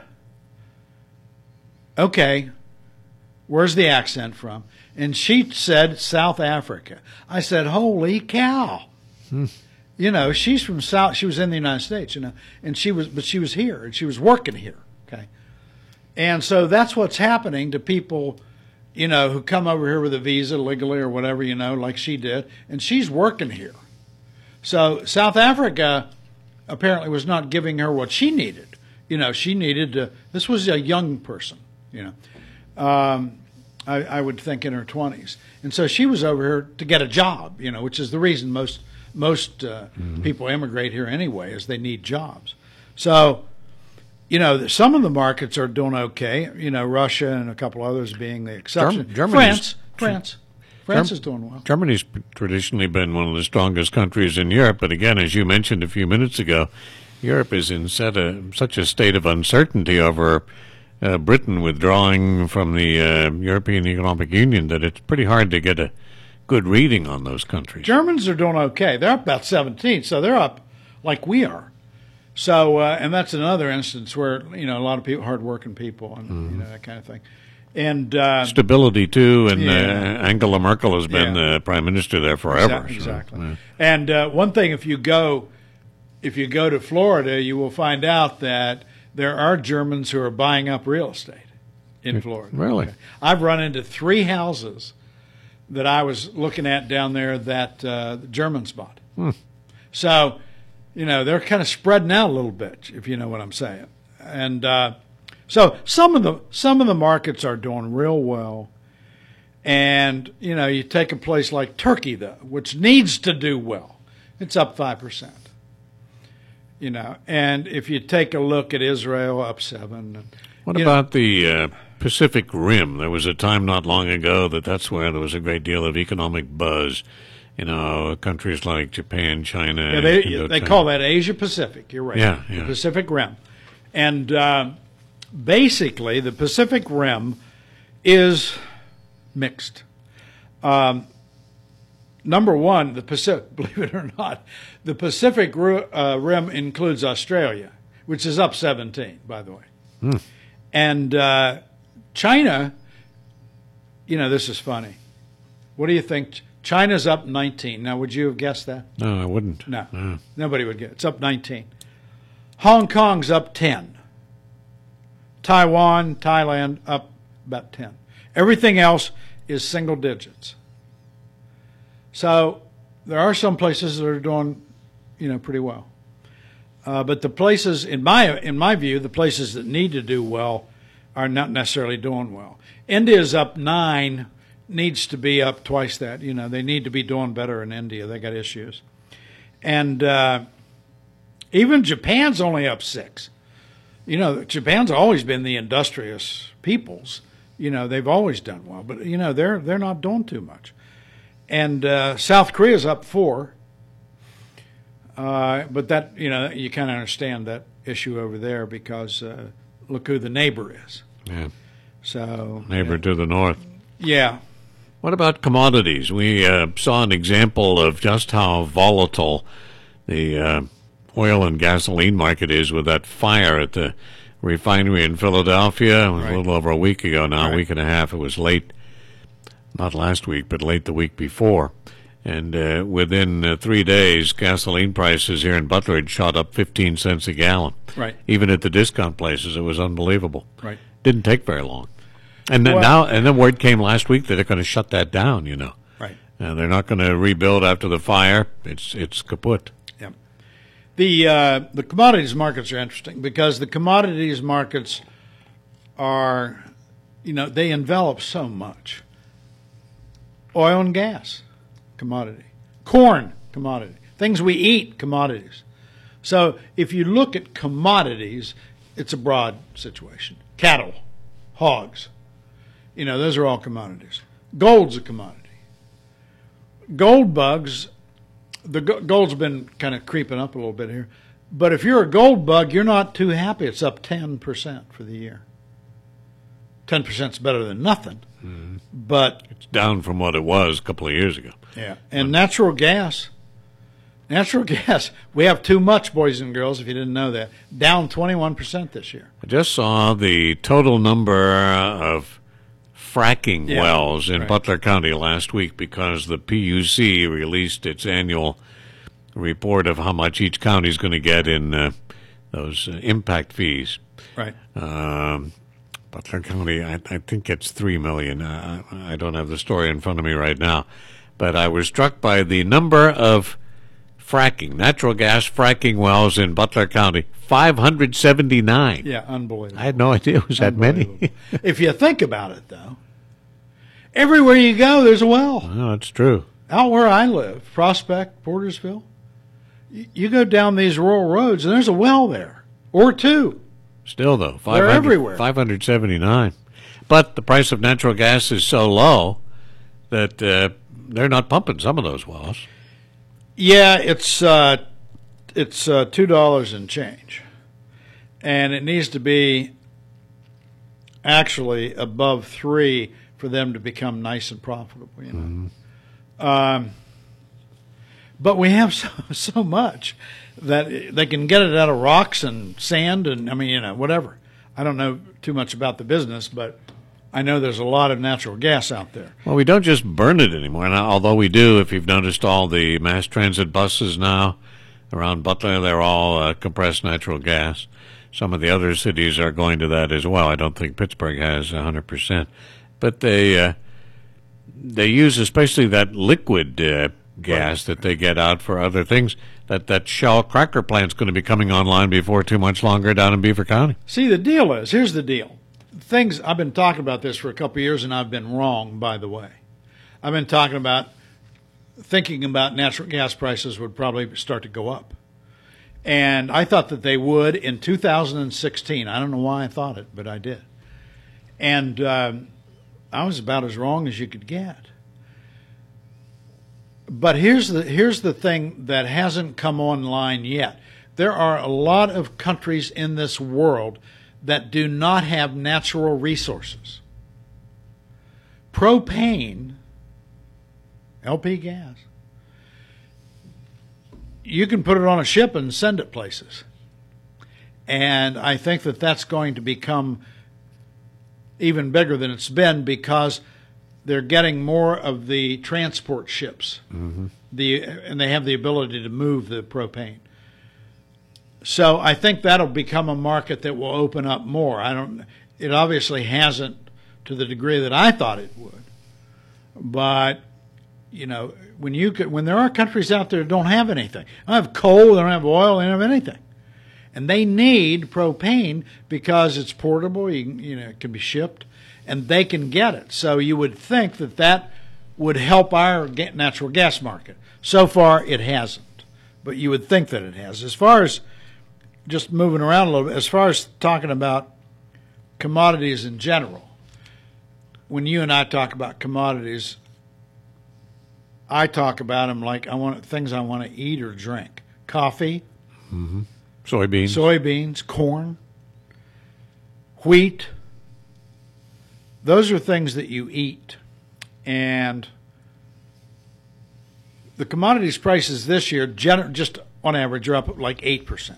okay, where's the accent from? And she said South Africa. I said, holy cow. She's from South, she was in the United States, and she was here, and she was working here, okay? And so that's what's happening to people, who come over here with a visa legally or whatever, like she did, and she's working here. So South Africa apparently was not giving her what she needed. She needed to, this was a young person, I would think in her 20s. And so she was over here to get a job, which is the reason most people immigrate here anyway, is they need jobs. So, some of the markets are doing okay, Russia and a couple others being the exception. France is doing well. Germany's traditionally been one of the strongest countries in Europe, but again, as you mentioned a few minutes ago, Europe is in such a state of uncertainty over Britain withdrawing from the European Economic Union that it's pretty hard to get a good reading on those countries. Germans are doing okay. They're up about 17, so they're up like we are. So, and that's another instance where, a lot of people, hardworking people, and that kind of thing. And stability too, and Angela Merkel has been the prime minister there forever. Exactly. So, and one thing, if you go to Florida, you will find out that there are Germans who are buying up real estate in Florida. Really? Okay. I've run into 3 houses that I was looking at down there that the Germans bought. So, they're kind of spreading out a little bit, if you know what I'm saying. And so some of the markets are doing real well. And, you take a place like Turkey, though, which needs to do well. It's up 5%. And if you take a look at Israel, up 7%. What about the Pacific Rim? There was a time not long ago that's where there was a great deal of economic buzz. Countries like Japan, China. Yeah, they call that Asia Pacific. You're right. Yeah. The Pacific Rim. And basically, the Pacific Rim is mixed. Number one, believe it or not, the Pacific Rim includes Australia, which is up 17, by the way. And China, this is funny. What do you think? China's up 19. Now, would you have guessed that? No, I wouldn't. No. Nobody would get it. It's up 19. Hong Kong's up 10. Taiwan, Thailand, up about 10. Everything else is single digits. So there are some places that are doing, pretty well. But the places, in my view, the places that need to do well are not necessarily doing well. India's up 9, needs to be up twice that. They need to be doing better in India. They got issues. And even Japan's only up 6. Japan's always been the industrious peoples. They've always done well. But, they're not doing too much. And South Korea's up 4. But that, you kind of understand that issue over there because look who the neighbor is. Yeah. So neighbor to the north. Yeah. What about commodities? We saw an example of just how volatile the oil and gasoline market is with that fire at the refinery in Philadelphia. It was a little over a week ago now, a week and a half. It was late not last week, but late the week before. And within 3 days, gasoline prices here in Butler had shot up 15 cents a gallon. Right. Even at the discount places, it was unbelievable. Right. Didn't take very long. And then then word came last week that they're going to shut that down, you know. Right. They're not going to rebuild after the fire. It's kaput. Yeah. The commodities markets are interesting because the commodities markets are, they envelop so much. Oil and gas, commodity. Corn, commodity. Things we eat, commodities. So if you look at commodities, it's a broad situation. Cattle, hogs, those are all commodities. Gold's a commodity. Gold bugs, gold's been kind of creeping up a little bit here. But if you're a gold bug, you're not too happy. It's up 10% for the year. 10% is better than nothing. Mm-hmm. But it's down from what it was a couple of years ago. Yeah. And natural gas, we have too much, boys and girls, if you didn't know that. Down 21% this year. I just saw the total number of fracking wells in Butler County last week because the PUC released its annual report of how much each county is going to get in those impact fees. Right. Butler County, I think it's $3 million. I don't have the story in front of me right now, but I was struck by the number of natural gas fracking wells in Butler County. 579. Yeah, unbelievable. I had no idea it was that many. If you think about it, though, everywhere you go, there's a well. Well, that's true. Out where I live, Prospect, Portersville, you go down these rural roads, and there's a well there, or two. Still, though, they're everywhere. 579. But the price of natural gas is so low that they're not pumping some of those wells. Yeah, it's $2 and change, and it needs to be actually above $3 for them to become nice and profitable. Mm-hmm. But we have so much that they can get it out of rocks and sand and whatever. I don't know too much about the business, but I know there's a lot of natural gas out there. Well, we don't just burn it anymore. Now, although we do, if you've noticed all the mass transit buses now around Butler, they're all compressed natural gas. Some of the other cities are going to that as well. I don't think Pittsburgh has 100%. But they use especially that liquid gas that they get out for other things. That Shell cracker plant's going to be coming online before too much longer down in Beaver County. See, the deal is, here's the deal. I've been talking about this for a couple of years, and I've been wrong, by the way. I've been thinking about natural gas prices would probably start to go up. And I thought that they would in 2016. I don't know why I thought it, but I did. And I was about as wrong as you could get. But here's the thing that hasn't come online yet. There are a lot of countries in this world that do not have natural resources. Propane, LP gas, you can put it on a ship and send it places. And I think that that's going to become even bigger than it's been because they're getting more of the transport ships, and they have the ability to move the propane. So I think that'll become a market that will open up more. It obviously hasn't to the degree that I thought it would. But when there are countries out there that don't have anything, they don't have coal, they don't have oil, they don't have anything, and they need propane because it's portable, it can be shipped, and they can get it. So you would think that would help our natural gas market. So far, it hasn't, but you would think that it has. As far as just moving around a little bit, as far as talking about commodities in general, when you and I talk about commodities, I talk about them like things I want to eat or drink. Coffee, soybeans, corn, wheat. Those are things that you eat. And the commodities prices this year, just on average, are up like 8%.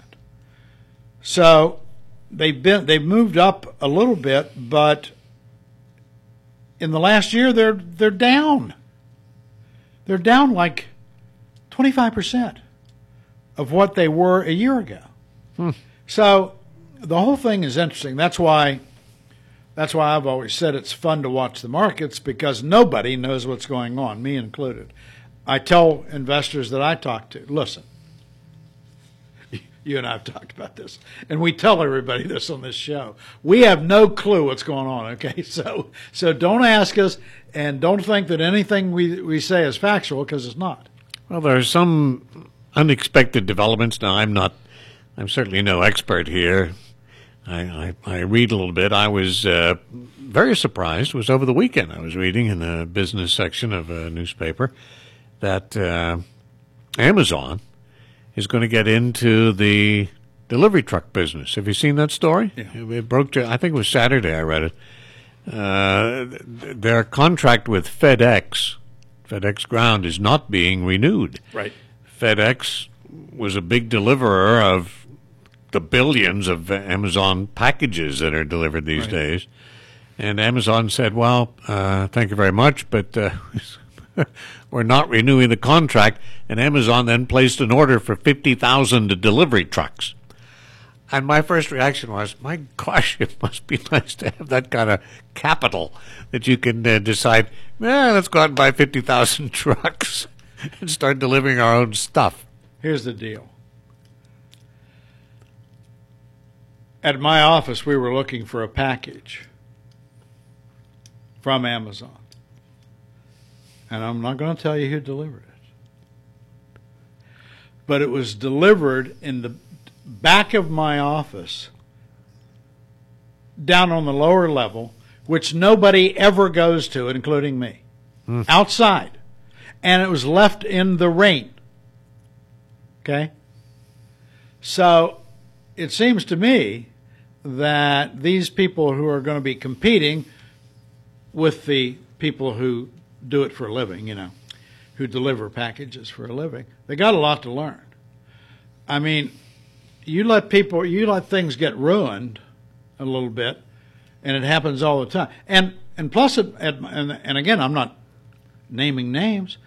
So they've moved up a little bit, but in the last year, they're down. They're down like 25% of what they were a year ago. So the whole thing is interesting. That's why I've always said it's fun to watch the markets, because nobody knows what's going on, me included. I tell investors that I talk to, listen, you and I have talked about this, and we tell everybody this on this show. We have no clue what's going on, okay? So don't ask us, and don't think that anything we say is factual, because it's not. Well, there are some unexpected developments. Now, I'm certainly no expert here. I read a little bit. I was very surprised. It was over the weekend. I was reading in the business section of a newspaper that Amazon is going to get into the delivery truck business. Have you seen that story? Yeah. It broke I think it was Saturday I read it. Their contract with FedEx Ground, is not being renewed. Right. FedEx was a big deliverer of the billions of Amazon packages that are delivered these days. And Amazon said, well, thank you very much, but we're not renewing the contract. And Amazon then placed an order for 50,000 delivery trucks. And my first reaction was, my gosh, it must be nice to have that kind of capital that you can decide, let's go out and buy 50,000 trucks and start delivering our own stuff. Here's the deal. At my office, we were looking for a package from Amazon. And I'm not going to tell you who delivered it. But it was delivered in the back of my office, down on the lower level, which nobody ever goes to, including me, outside. And it was left in the rain. Okay? So it seems to me that these people who are going to be competing with the people who do it for a living, who deliver packages for a living, they got a lot to learn. I mean, you let things get ruined a little bit, and it happens all the time. And plus, and again, I'm not naming names.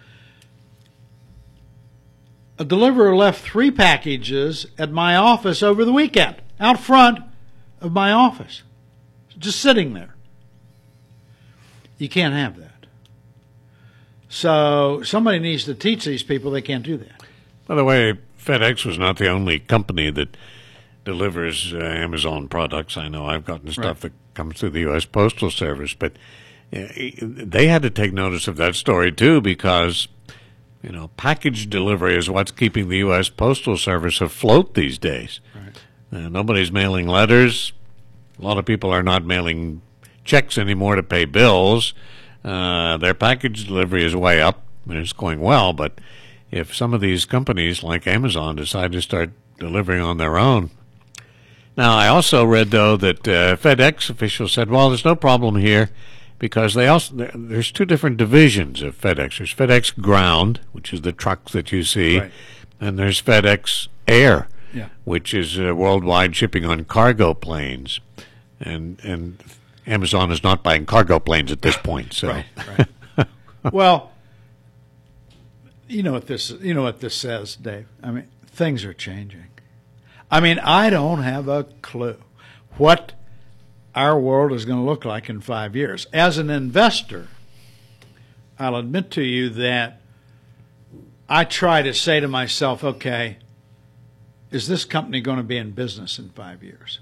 A deliverer left 3 packages at my office over the weekend, out front of my office, just sitting there. You can't have that. So somebody needs to teach these people they can't do that. By the way, FedEx was not the only company that delivers Amazon products. I know I've gotten stuff that comes through the U.S. Postal Service, but they had to take notice of that story too, because package delivery is what's keeping the U.S. Postal Service afloat these days. Right. Nobody's mailing letters. A lot of people are not mailing checks anymore to pay bills. Their package delivery is way up, and it's going well, but if some of these companies like Amazon decide to start delivering on their own. Now, I also read, though, that FedEx officials said, well, there's no problem here, because there's 2 different divisions of FedEx. There's FedEx Ground, which is the trucks that you see, and there's FedEx Air, which is worldwide shipping on cargo planes. And Amazon is not buying cargo planes at this point. So. Right. Well, you know what this says, Dave. I mean, things are changing. I mean, I don't have a clue what our world is going to look like in 5 years. As an investor, I'll admit to you that I try to say to myself, okay, is this company going to be in business in 5 years?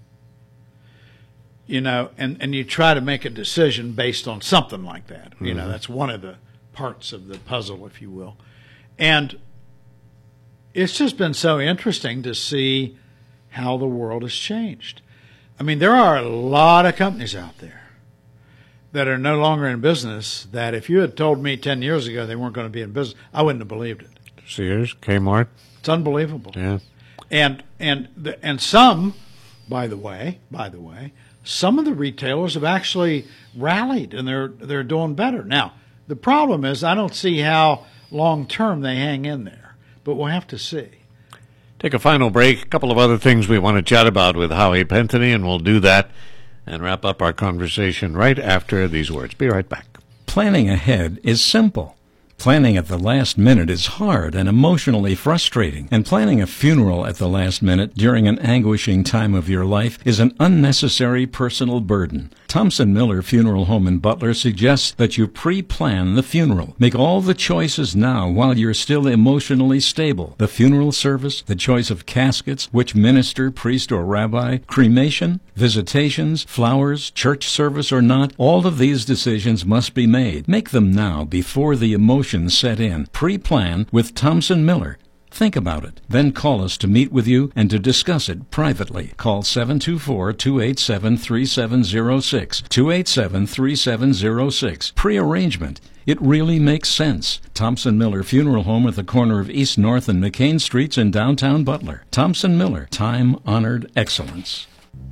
And you try to make a decision based on something like that. That's one of the parts of the puzzle, if you will. And it's just been so interesting to see how the world has changed. I mean, there are a lot of companies out there that are no longer in business that if you had told me 10 years ago they weren't going to be in business, I wouldn't have believed it. Sears, Kmart. It's unbelievable. Yeah. And some, by the way, some of the retailers have actually rallied, and they're doing better. Now, the problem is I don't see how long-term they hang in there, but we'll have to see. Take a final break. A couple of other things we want to chat about with Howie Pentony, and we'll do that and wrap up our conversation right after these words. Be right back. Planning ahead is simple. Planning at the last minute is hard and emotionally frustrating, and planning a funeral at the last minute during an anguishing time of your life is an unnecessary personal burden. Thompson Miller Funeral Home in Butler suggests that you pre-plan the funeral. Make all the choices now while you're still emotionally stable. The funeral service, the choice of caskets, which minister, priest, or rabbi, cremation, visitations, flowers, church service or not, all of these decisions must be made. Make them now before the emotions set in. Pre-plan with Thompson Miller. Think about it. Then call us to meet with you and to discuss it privately. Call 724-287-3706. 287-3706. Pre-arrangement. It really makes sense. Thompson Miller Funeral Home at the corner of East North and McCain Streets in downtown Butler. Thompson Miller. Time-honored excellence.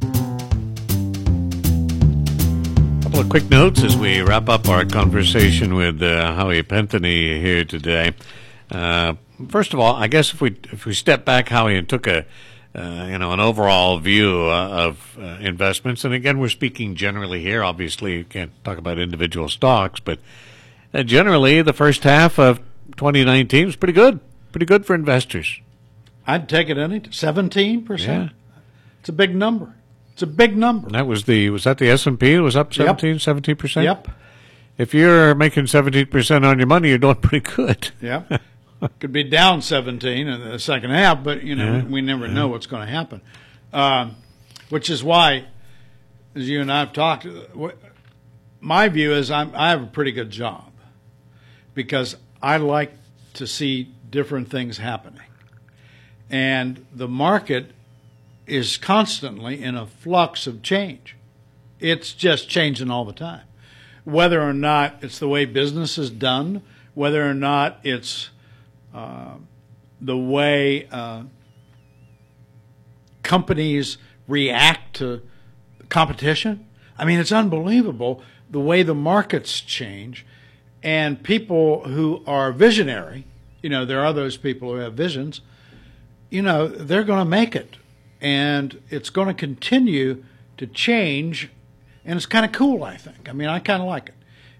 A couple of quick notes as we wrap up our conversation with Howie Pentheny here today. First of all, I guess if we step back, Howie, and took an overall view of investments, and again, we're speaking generally here. Obviously, you can't talk about individual stocks, but generally, the first half of 2019 was pretty good for investors. I'd take it any 17%. Yeah. It's a big number. It's a big number. That was that the S&P? It was up 17%? Yep. If you're making 17% on your money, you're doing pretty good. Yep. Could be down 17 in the second half, but we never know what's going to happen. Which is why, as you and I have talked, my view is I have a pretty good job because I like to see different things happening, and the market is constantly in a flux of change. It's just changing all the time, whether or not it's the way business is done, whether or not it's the way companies react to competition. I mean, it's unbelievable the way the markets change, and people who are visionary, there are those people who have visions, they're going to make it, and it's going to continue to change, and it's kind of cool, I think. I mean, I kind of like it.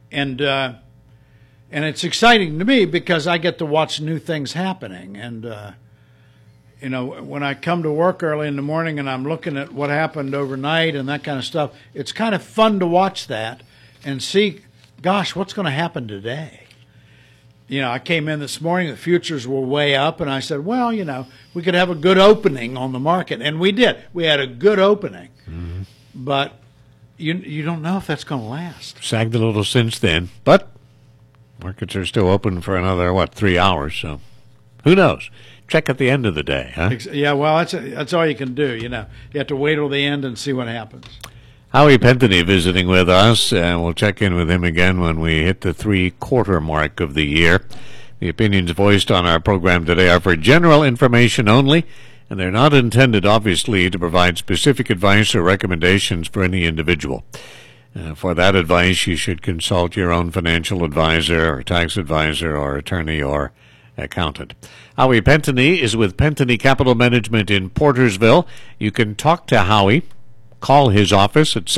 And it's exciting to me because I get to watch new things happening. And, when I come to work early in the morning and I'm looking at what happened overnight and that kind of stuff, it's kind of fun to watch that and see, gosh, what's going to happen today? I came in this morning, the futures were way up, and I said, well, we could have a good opening on the market. And we did. We had a good opening. Mm-hmm. But you don't know if that's going to last. Sagged a little since then, but markets are still open for another, 3 hours, so who knows? Check at the end of the day, huh? Yeah, well, that's all you can do, You have to wait till the end and see what happens. Howie Pentheny visiting with us, and we'll check in with him again when we hit the 3-quarter mark of the year. The opinions voiced on our program today are for general information only, and they're not intended, obviously, to provide specific advice or recommendations for any individual. For that advice, you should consult your own financial advisor or tax advisor or attorney or accountant. Howie Pentheny is with Pentheny Capital Management in Portersville. You can talk to Howie. Call his office at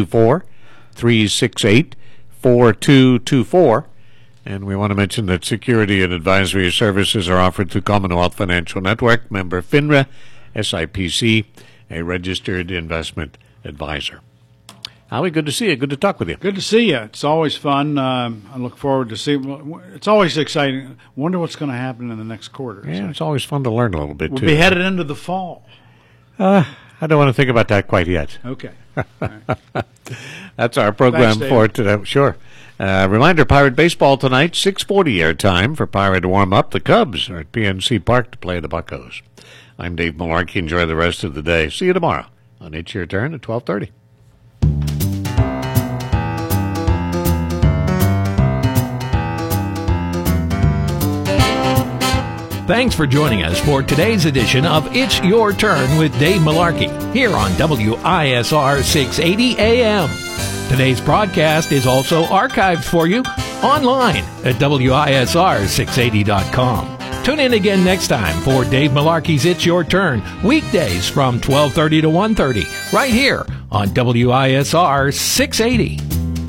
724-368-4224. And we want to mention that security and advisory services are offered through Commonwealth Financial Network, member FINRA, SIPC, a registered investment advisor. Howie, good to see you. Good to talk with you. Good to see you. It's always fun. I look forward to seeing. It's always exciting. Wonder what's going to happen in the next quarter. Yeah, it's always fun to learn a little bit, we'll too. We'll be headed into the fall. I don't want to think about that quite yet. Okay. That's our program for today. Sure. Reminder, Pirate baseball tonight, 6:40 airtime for Pirate warm-up. The Cubs are at PNC Park to play the Buccos. I'm Dave Malarkey. Enjoy the rest of the day. See you tomorrow on It's Your Turn at 12:30. Thanks for joining us for today's edition of It's Your Turn with Dave Malarkey here on WISR 680 AM. Today's broadcast is also archived for you online at WISR680.com. Tune in again next time for Dave Malarkey's It's Your Turn, weekdays from 12:30 to 1:30, right here on WISR 680.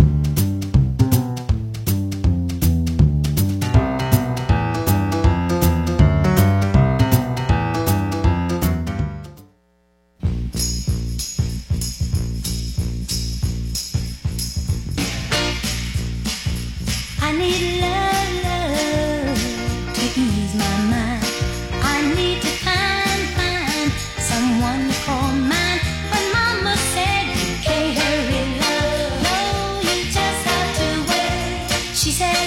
I need love to ease my mind. I need to find someone to call mine. But Mama said you can't hurry love. No, you just have to wait. She said